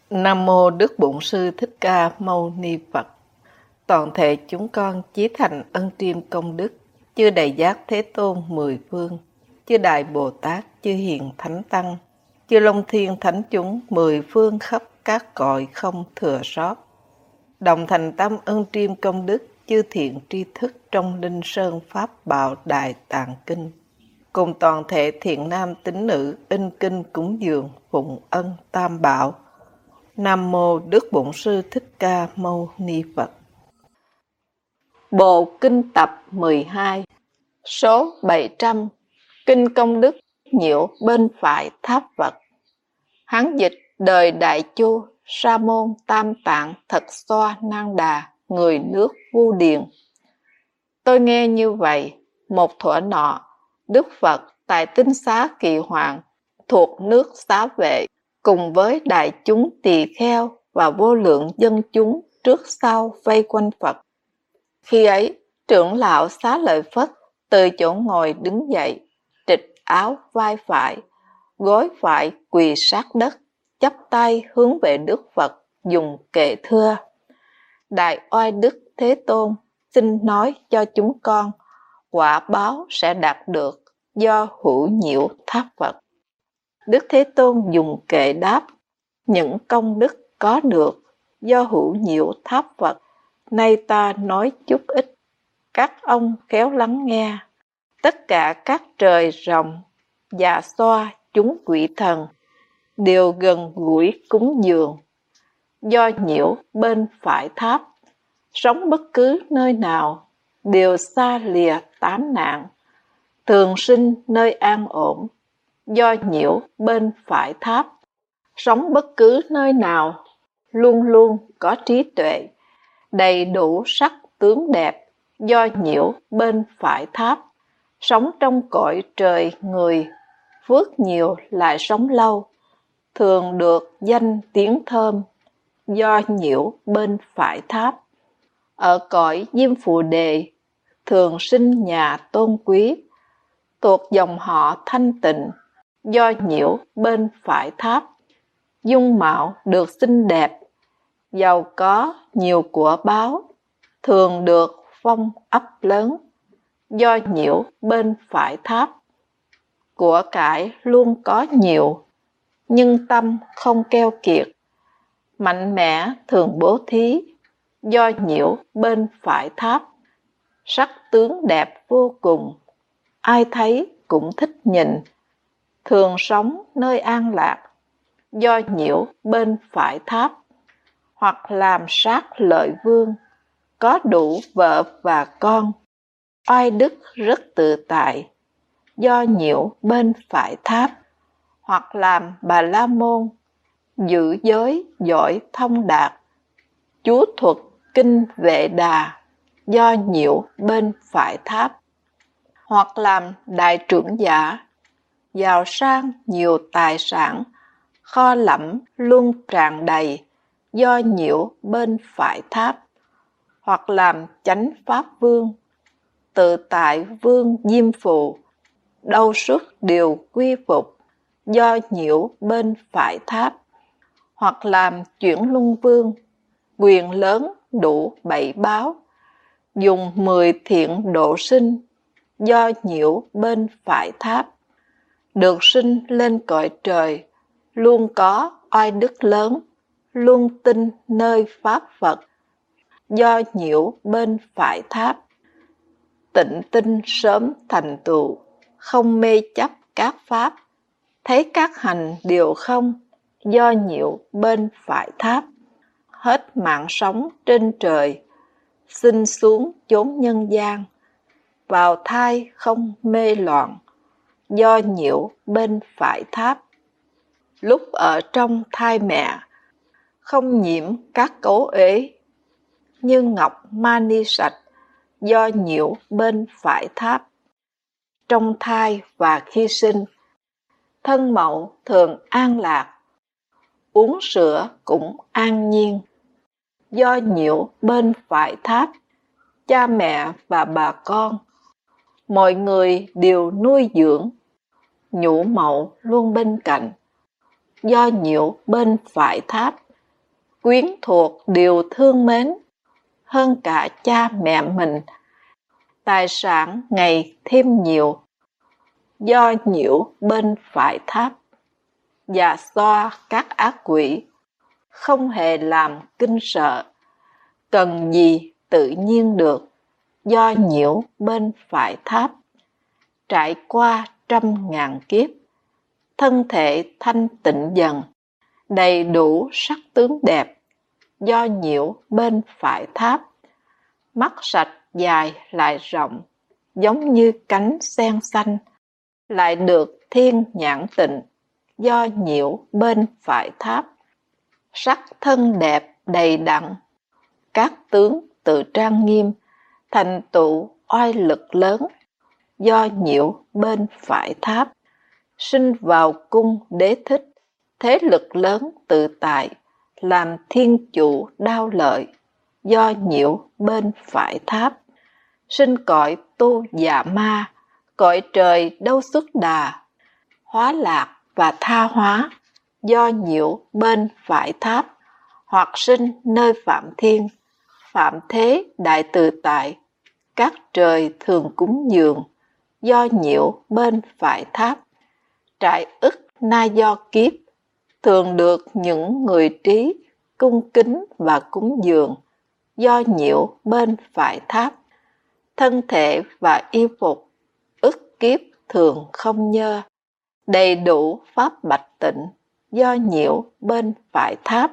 Nam mô Đức Bổn Sư Thích Ca Mâu Ni Phật. Toàn thể chúng con chí thành ân triêm công đức chư Đại Giác Thế Tôn mười phương, chư Đại Bồ Tát, chư Hiền Thánh Tăng, chư Long Thiên Thánh chúng mười phương khắp các cõi không thừa sót. Đồng thành tâm ân triêm công đức chư thiện tri thức trong Linh Sơn Pháp Bảo Đại Tạng Kinh, cùng toàn thể thiện nam tín nữ in kinh cúng dường phụng ân Tam Bảo. Nam mô Đức Bổn Sư Thích Ca Mâu Ni Phật. Bộ Kinh Tập 12, số 700, Kinh Công Đức nhiễu bên phải tháp Phật. Hán dịch đời Đại Chu, Sa môn Tam Tạng Thật Xoa Nang Đà, người nước Vu Điền. Tôi nghe như vậy, một thuở nọ, Đức Phật tại Tinh Xá Kỳ Hoàng, thuộc nước Xá Vệ, cùng với đại chúng tỳ kheo và vô lượng dân chúng trước sau vây quanh Phật. Khi ấy, trưởng lão Xá Lợi Phất từ chỗ ngồi đứng dậy, trịch áo vai phải, gối phải quỳ sát đất, chắp tay hướng về Đức Phật, dùng kệ thưa: Đại Oai Đức Thế Tôn, xin nói cho chúng con, quả báo sẽ đạt được do hữu nhiễu tháp Phật. Đức Thế Tôn dùng kệ đáp: những công đức có được do hữu nhiễu tháp Phật, nay ta nói chút ít. Các ông khéo lắng nghe. Tất cả các trời rồng, dạ xoa, chúng quỷ thần đều gần gũi cúng dường do nhiễu bên phải tháp, sống bất cứ nơi nào đều xa lìa tám nạn, thường sinh nơi an ổn do nhiễu bên phải tháp, sống bất cứ nơi nào luôn luôn có trí tuệ, đầy đủ sắc tướng đẹp do nhiễu bên phải tháp, sống trong cõi trời người, phước nhiều lại sống lâu, thường được danh tiếng thơm do nhiễu bên phải tháp. Ở cõi Diêm Phù Đề, thường sinh nhà tôn quý, thuộc dòng họ thanh tịnh do nhiễu bên phải tháp, dung mạo được xinh đẹp, giàu có nhiều của báu, thường được phong ấp lớn do nhiễu bên phải tháp. Của cải luôn có nhiều, nhưng tâm không keo kiệt, mạnh mẽ thường bố thí do nhiễu bên phải tháp. Sắc tướng đẹp vô cùng, ai thấy cũng thích nhìn, thường sống nơi an lạc do nhiễu bên phải tháp. Hoặc làm sát lợi vương, có đủ vợ và con, oai đức rất tự tại do nhiễu bên phải tháp. Hoặc làm Bà La Môn, giữ giới giỏi thông đạt, chú thuật kinh Vệ Đà do nhiễu bên phải tháp. Hoặc làm đại trưởng giả, giàu sang nhiều tài sản, kho lẫm luôn tràn đầy do nhiễu bên phải tháp. Hoặc làm chánh pháp vương, tự tại vương Diêm Phù, đâu suốt đều quy phục do nhiễu bên phải tháp. Hoặc làm chuyển luân vương, quyền lớn đủ 7 báo, dùng 10 thiện độ sinh do nhiễu bên phải tháp, được sinh lên cõi trời, luôn có oai đức lớn, luôn tin nơi pháp Phật do nhiễu bên phải tháp. Tịnh tinh sớm thành tựu, không mê chấp các pháp, thấy các hành đều không do nhiễu bên phải tháp. Hết mạng sống trên trời, sinh xuống chốn nhân gian, vào thai không mê loạn do nhiễu bên phải tháp. Lúc ở trong thai mẹ, không nhiễm các cấu uế, như ngọc mani sạch do nhiễu bên phải tháp. Trong thai và khi sinh, thân mẫu thường an lạc, uống sữa cũng an nhiên do nhiễu bên phải tháp. Cha mẹ và bà con, mọi người đều nuôi dưỡng, nhũ mẫu luôn bên cạnh do nhiễu bên phải tháp. quyến thuộc đều thương mến hơn cả cha mẹ mình. Tài sản ngày thêm nhiều, do nhiễu bên phải tháp, và xoa các ác quỷ, không hề làm kinh sợ. Cần gì tự nhiên được, do nhiễu bên phải tháp. Trải qua 100.000 kiếp, thân thể thanh tịnh dần, đầy đủ sắc tướng đẹp, do nhiễu bên phải tháp. Mắt sạch dài lại rộng, giống như cánh sen xanh, lại được thiên nhãn tịnh, do nhiễu bên phải tháp. Sắc thân đẹp đầy đặn, các tướng tự trang nghiêm, thành tựu oai lực lớn, do nhiễu bên phải tháp. Sinh vào cung đế thích, thế lực lớn tự tại, làm thiên chủ đao lợi, do nhiễu bên phải tháp. Sinh cõi tu dạ ma, cõi trời đâu xuất đà, hóa lạc và tha hóa, do nhiễu bên phải tháp. Hoặc sinh nơi phạm thiên, phạm thế đại tự tại, các trời thường cúng dường, do nhiễu bên phải tháp. Trải ức na do kiếp, thường được những người trí cung kính và cúng dường, do nhiễu bên phải tháp. Thân thể và y phục, ức kiếp thường không nhơ, đầy đủ pháp bạch tịnh, do nhiễu bên phải tháp.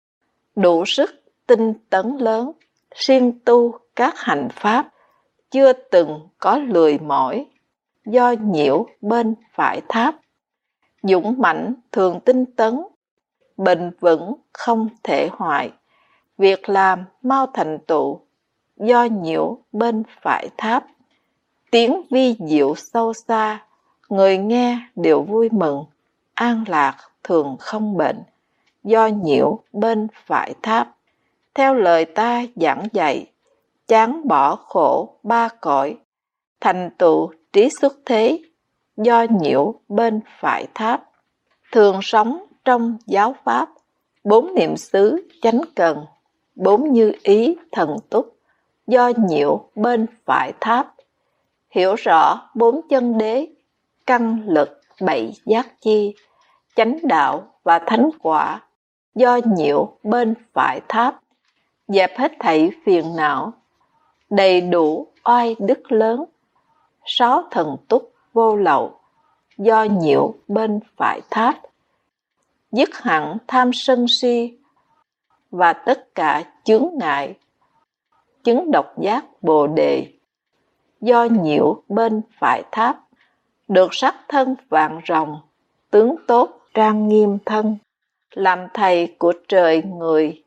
Đủ sức tinh tấn lớn, siêng tu các hạnh pháp, chưa từng có lười mỏi, do nhiễu bên phải tháp. Dũng mãnh thường tinh tấn, bền vững không thể hoại, việc làm mau thành tựu, do nhiễu bên phải tháp. Tiếng vi diệu sâu xa, người nghe đều vui mừng, an lạc thường không bệnh, do nhiễu bên phải tháp. Theo lời ta giảng dạy, chán bỏ khổ ba cõi, thành tựu trí xuất thế, do nhiễu bên phải tháp. Thường sống trong giáo pháp, 4 niệm xứ chánh cần, 4 như ý thần túc, do nhiễu bên phải tháp. Hiểu rõ 4 chân đế, căn lực 7 giác chi, chánh đạo và thánh quả, do nhiễu bên phải tháp. Dẹp hết thảy phiền não, đầy đủ oai đức lớn, 6 thần túc vô lậu, do nhiễu bên phải tháp. Dứt hẳn tham sân si và tất cả chướng ngại, chứng độc giác bồ đề, do nhiễu bên phải tháp. Được sắc thân vạn rồng, tướng tốt trang nghiêm thân, làm thầy của trời người,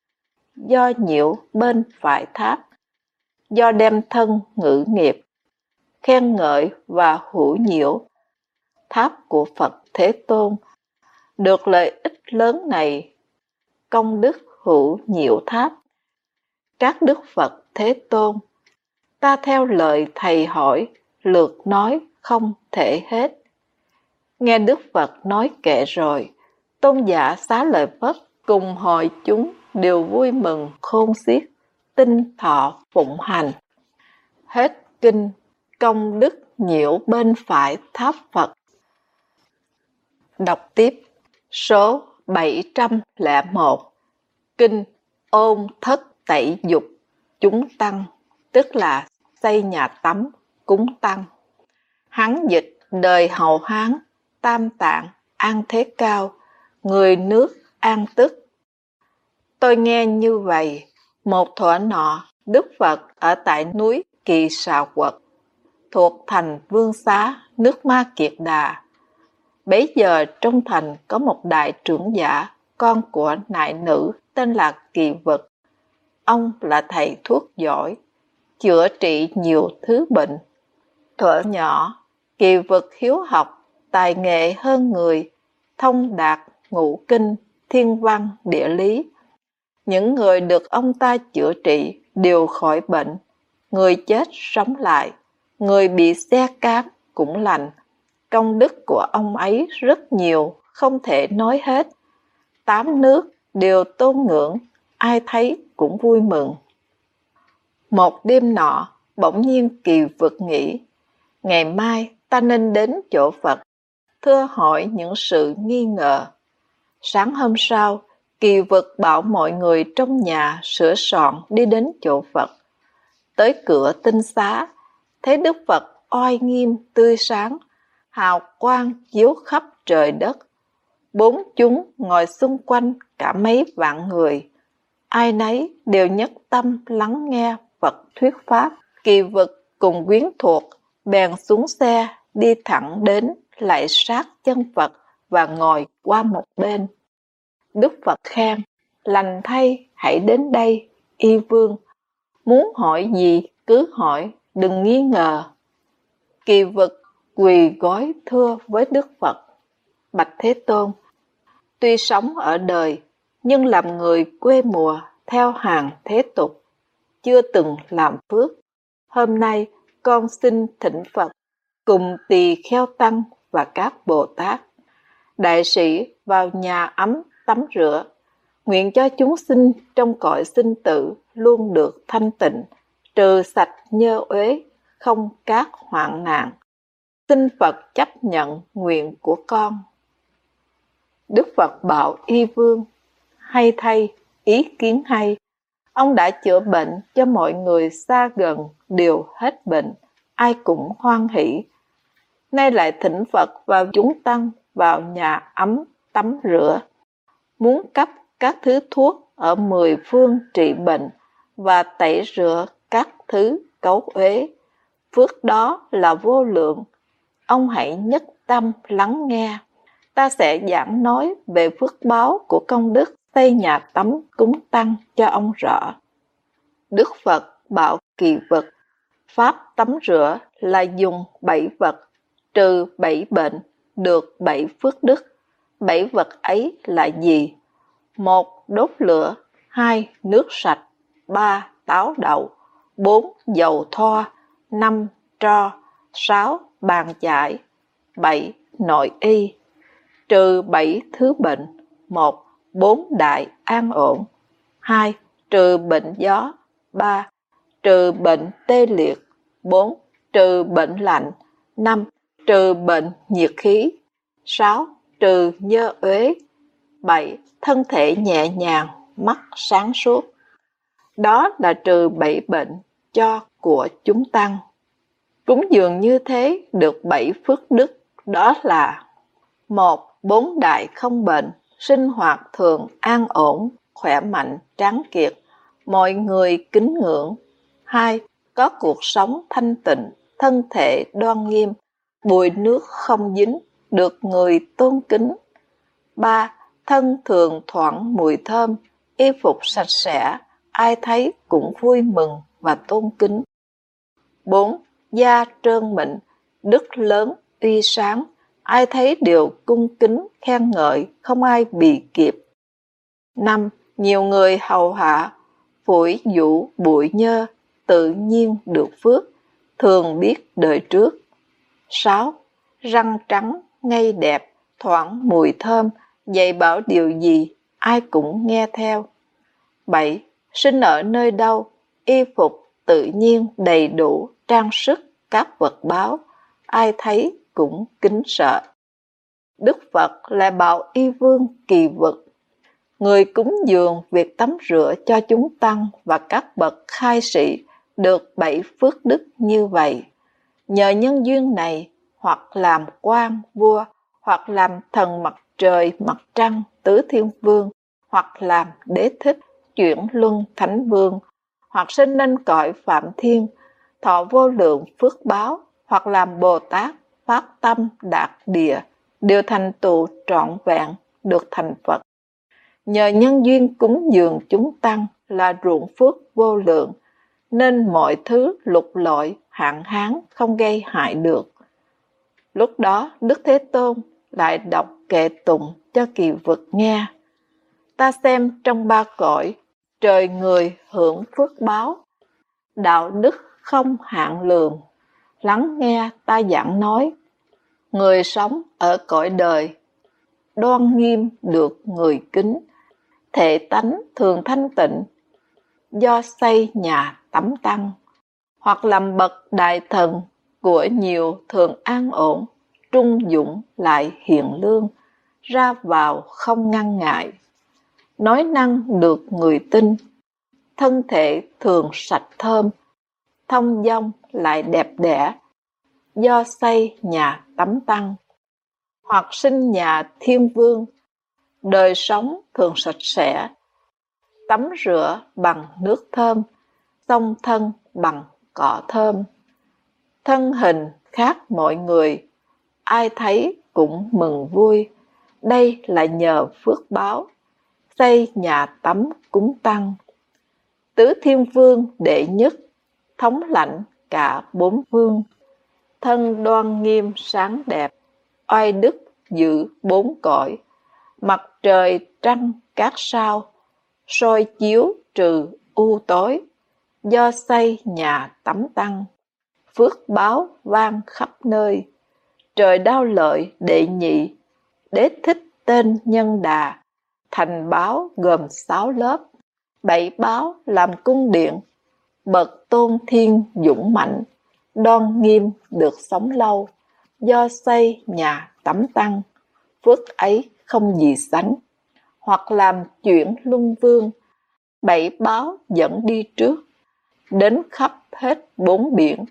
do nhiễu bên phải tháp. Do đem thân ngữ nghiệp, khen ngợi và hữu nhiễu tháp của Phật Thế Tôn, được lợi ích lớn này, công đức hữu nhiễu tháp. Các đức Phật Thế Tôn, ta theo lời thầy hỏi, lượt nói không thể hết. Nghe Đức Phật nói kệ rồi, tôn giả Xá Lợi Phất cùng hội chúng đều vui mừng khôn xiết, tinh thọ phụng hành. Hết kinh công đức nhiễu bên phải tháp Phật. Đọc tiếp số 701, kinh ôn thất tẩy dục chúng tăng, tức là xây nhà tắm cúng tăng. Hán dịch đời Hậu Hán, Tam Tạng, An Thế Cao, người nước An Tức. Tôi nghe như vậy, một thuở nọ, Đức Phật ở tại núi Kỳ Xà Quật, thuộc thành Vương Xá, nước Ma Kiệt Đà. Bấy giờ trong thành có một đại trưởng giả, con của nại nữ tên là Kỳ Vực. Ông là thầy thuốc giỏi, chữa trị nhiều thứ bệnh. Thuở nhỏ, Kỳ Vực hiếu học, tài nghệ hơn người, thông đạt ngũ kinh, thiên văn, địa lý. Những người được ông ta chữa trị đều khỏi bệnh, người chết sống lại, người bị xe cán cũng lành. Công đức của ông ấy rất nhiều, không thể nói hết. 8 nước đều tôn ngưỡng, ai thấy cũng vui mừng. Một đêm nọ, bỗng nhiên Kỳ Vực nghĩ, ngày mai ta nên đến chỗ Phật, thưa hỏi những sự nghi ngờ. Sáng hôm sau, Kỳ Vực bảo mọi người trong nhà sửa soạn đi đến chỗ Phật. Tới cửa tinh xá, thấy Đức Phật oai nghiêm tươi sáng, hào quang chiếu khắp trời đất. Bốn chúng ngồi xung quanh cả mấy vạn người, ai nấy đều nhất tâm lắng nghe Phật thuyết pháp. Kỳ Vực cùng quyến thuộc bèn xuống xe đi thẳng đến lạy sát chân Phật và ngồi qua một bên. Đức Phật khen, lành thay, hãy đến đây, y vương. Muốn hỏi gì cứ hỏi, đừng nghi ngờ. Kỳ Vực quỳ gối thưa với Đức Phật, bạch Thế Tôn, tuy sống ở đời, nhưng làm người quê mùa theo hàng thế tục, chưa từng làm phước. Hôm nay con xin thỉnh Phật cùng Tỳ Kheo Tăng và các Bồ Tát, đại sĩ vào nhà ấm tắm rửa, nguyện cho chúng sinh trong cõi sinh tử luôn được thanh tịnh, trừ sạch nhơ uế, không các hoạn nạn. Xin Phật chấp nhận nguyện của con. Đức Phật bảo y vương, hay thay, ý kiến hay. Ông đã chữa bệnh cho mọi người xa gần đều hết bệnh, ai cũng hoan hỷ. Nay lại thỉnh Phật và chúng tăng vào nhà ấm tắm rửa, muốn cấp các thứ thuốc ở 10 phương trị bệnh và tẩy rửa các thứ cấu uế. Phước đó là vô lượng. Ông hãy nhất tâm lắng nghe. Ta sẽ giảng nói về phước báo của công đức xây nhà tắm cúng tăng cho ông rõ. Đức Phật bảo Kỳ Vực, pháp tắm rửa là dùng 7 vật, trừ 7 bệnh, được 7 phước đức. 7 vật ấy là gì? 1. Đốt lửa. 2. Nước sạch. 3. Táo đậu. 4. Dầu thoa. 5. Tro. 6. Bàn chải. 7. Nội y. Trừ 7 thứ bệnh. 1. 4 đại an ổn. 2. Trừ bệnh gió. 3. Trừ bệnh tê liệt. 4. Trừ bệnh lạnh. 5. Trừ bệnh nhiệt khí. 6. Trừ nhơ uế. 7. Thân thể nhẹ nhàng, mắt sáng suốt. Đó là trừ 7 bệnh cho của chúng tăng. Cúng dường như thế được 7 phước đức, đó là: 1. 4 đại không bệnh, sinh hoạt thường an ổn, khỏe mạnh, tráng kiệt, mọi người kính ngưỡng. 2. Có cuộc sống thanh tịnh, thân thể đoan nghiêm, bụi nước không dính, được người tôn kính. 3. Thân thường thoảng mùi thơm, y phục sạch sẽ, ai thấy cũng vui mừng và tôn kính. 4. Da trơn mịn, đức lớn, uy sáng, ai thấy đều cung kính, khen ngợi, không ai bì kịp. 5. Nhiều người hầu hạ, phủi vũ bụi nhơ, tự nhiên được phước, thường biết đời trước. 6. Răng trắng, ngây đẹp, thoảng mùi thơm, dạy bảo điều gì, ai cũng nghe theo. 7. Sinh ở nơi đâu, y phục tự nhiên đầy đủ, trang sức, các vật báo, ai thấy cũng kính sợ. Đức Phật lại bảo y vương Kỳ Vực, người cúng dường việc tắm rửa cho chúng tăng và các bậc khai sĩ được 7 phước đức như vậy. Nhờ nhân duyên này, hoặc làm quan vua, hoặc làm thần mặt trời mặt trăng tứ thiên vương, hoặc làm đế thích chuyển luân thánh vương, hoặc sinh lên cõi phạm thiên thọ vô lượng phước báo, hoặc làm Bồ Tát phát tâm đạt địa, đều thành tựu trọn vẹn, được thành Phật. Nhờ nhân duyên cúng dường chúng tăng là ruộng phước vô lượng, nên mọi thứ lục lọi hạn hán không gây hại được. Lúc đó Đức Thế Tôn lại đọc kệ tụng cho Kỳ Vực nghe. Ta xem trong 3 cõi, trời người hưởng phước báo, đạo đức không hạn lượng. Lắng nghe ta giảng nói, người sống ở cõi đời, đoan nghiêm được người kính, thể tánh thường thanh tịnh, do xây nhà tắm tăng, hoặc làm bậc đại thần của nhiều thường an ổn, trung dũng lại hiền lương, ra vào không ngăn ngại, nói năng được người tin, thân thể thường sạch thơm, thông dong lại đẹp đẽ, do xây nhà tắm tăng, hoặc sinh nhà thiên vương, đời sống thường sạch sẽ, tắm rửa bằng nước thơm, xông thân bằng cỏ thơm, thân hình khác mọi người, ai thấy cũng mừng vui, đây là nhờ phước báo, xây nhà tắm cúng tăng. Tứ thiên vương đệ nhất, thống lãnh cả bốn vương, thân đoan nghiêm sáng đẹp, oai đức giữ bốn cõi, mặt trời trăng các sao, soi chiếu trừ u tối, do xây nhà tắm tăng, phước báo vang khắp nơi. Trời đao lợi đệ nhị, đế thích tên nhân đà, thành báo gồm 6 lớp, 7 báo làm cung điện, bậc tôn thiên dũng mạnh, đoan nghiêm được sống lâu, do xây nhà tắm tăng, phước ấy không gì sánh. Hoặc làm chuyển luân vương, 7 báo dẫn đi trước, đến khắp hết 4 biển,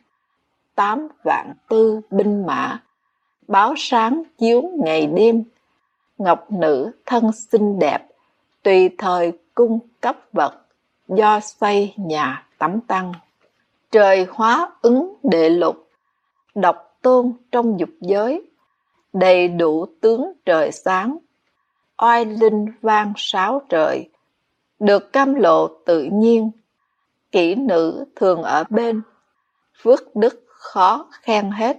8 vạn tư binh mã, báo sáng chiếu ngày đêm, ngọc nữ thân xinh đẹp, tùy thời cung cấp vật, do xây nhà tắm tăng. Trời hóa ứng đệ lục, độc tôn trong dục giới, đầy đủ tướng trời sáng, oai linh vang sáo trời, được cam lộ tự nhiên, kỹ nữ thường ở bên, phước đức khó khen hết,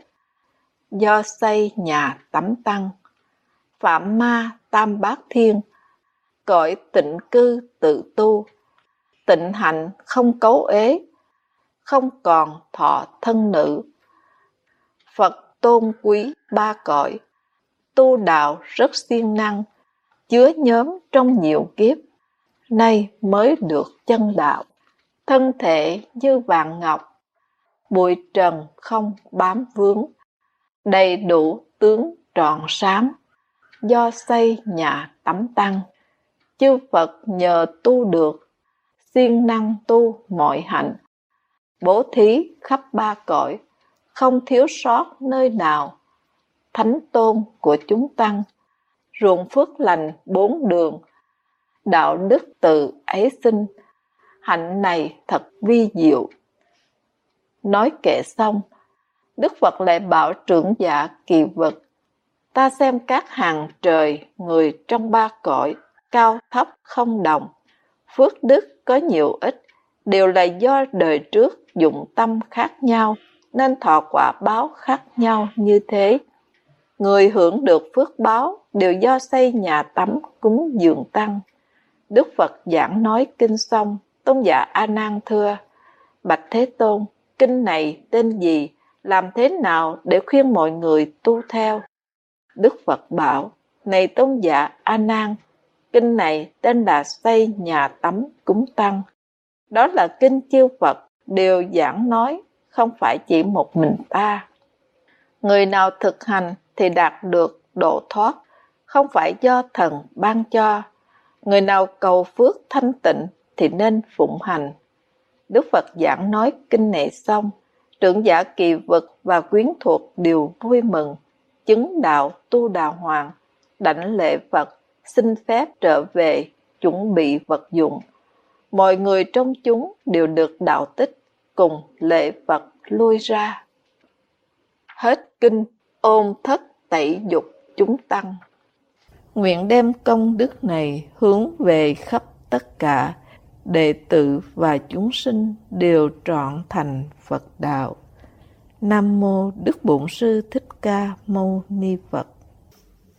do xây nhà tắm tăng. Phạm ma tam bát thiên, cõi tịnh cư tự tu, tịnh hạnh không cấu ế, không còn thọ thân nữ. Phật tôn quý ba cõi, tu đạo rất siêng năng, chứa nhóm trong nhiều kiếp, nay mới được chân đạo. Thân thể như vàng ngọc, bụi trần không bám vướng, đầy đủ tướng trọn sáng, do xây nhà tắm tăng. Chư Phật nhờ tu được, siêng năng tu mọi hạnh, bố thí khắp ba cõi, không thiếu sót nơi nào. Thánh tôn của chúng tăng, ruộng phước lành 4 đường, đạo đức từ ấy sinh, hạnh này thật vi diệu. Nói kệ xong, Đức Phật lại bảo trưởng giả Kỳ Vật, ta xem các hàng trời người trong ba cõi, cao thấp không đồng, phước đức có nhiều ít, đều là do đời trước dụng tâm khác nhau, nên thọ quả báo khác nhau như thế. Người hưởng được phước báo đều do xây nhà tắm cúng dường tăng. Đức Phật giảng nói kinh xong, tôn giả A Nan thưa: Bạch Thế Tôn, kinh này tên gì, làm thế nào để khuyên mọi người tu theo? Đức Phật bảo: Này tôn giả A Nan, kinh này tên là xây nhà tắm cúng tăng. Đó là kinh chư Phật đều giảng nói, không phải chỉ một mình ta. Người nào thực hành thì đạt được độ thoát, không phải do thần ban cho. Người nào cầu phước thanh tịnh thì nên phụng hành. Đức Phật giảng nói kinh này xong, trưởng giả Kỳ Vật và quyến thuộc đều vui mừng, chứng đạo tu đà hoàng, đảnh lễ Phật, xin phép trở về, chuẩn bị vật dụng. Mọi người trong chúng đều được đạo tích, cùng lễ Phật lui ra. Hết kinh ôn thất tẩy dục chúng tăng. Nguyện đem công đức này hướng về khắp tất cả đệ tử và chúng sinh đều trọn thành Phật đạo. Nam mô Đức Bổn Sư Thích Ca Mâu Ni Phật.